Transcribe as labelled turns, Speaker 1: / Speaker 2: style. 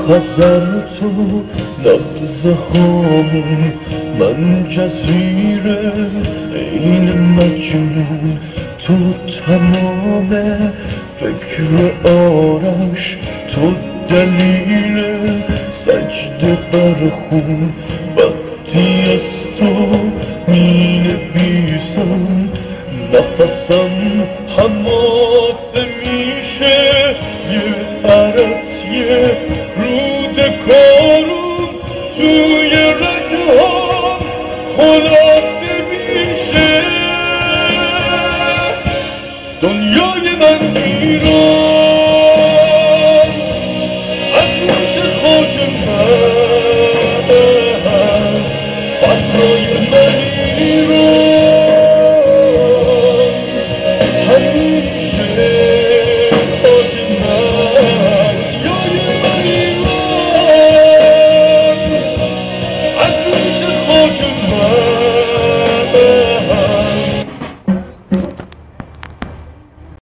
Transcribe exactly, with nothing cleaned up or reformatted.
Speaker 1: خزر تو نبض هامون، من جزیره این مجنون، تو تمام فکر آرش، تو دلیل سجده بر خون. وقتی از تو می نویسم نفسم